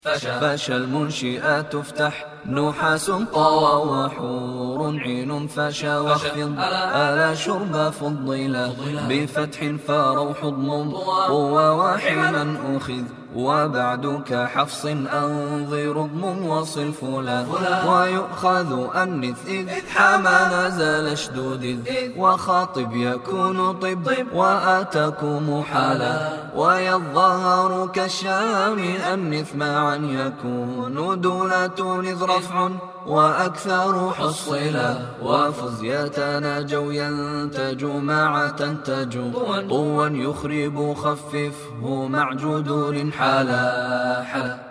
فشى المنشئات تفتح نحاس طوى وحور عين فشى واخفض آلا شرب فضلا بفتح فروح ضم قوى وحينا أخذ وبعدك حفص أنظر ضم وصل فلا ويؤخذ أنث إذ حمى نزل اشدود إذ وخاطب يكون طب وآتكم حالا ويظهر كالشام أنث معا يكون دولة إذ رفع وأكثر حصلا وفز يتناجوا ينتج مع تنتج طوا يخرب خففه مع جدول حلا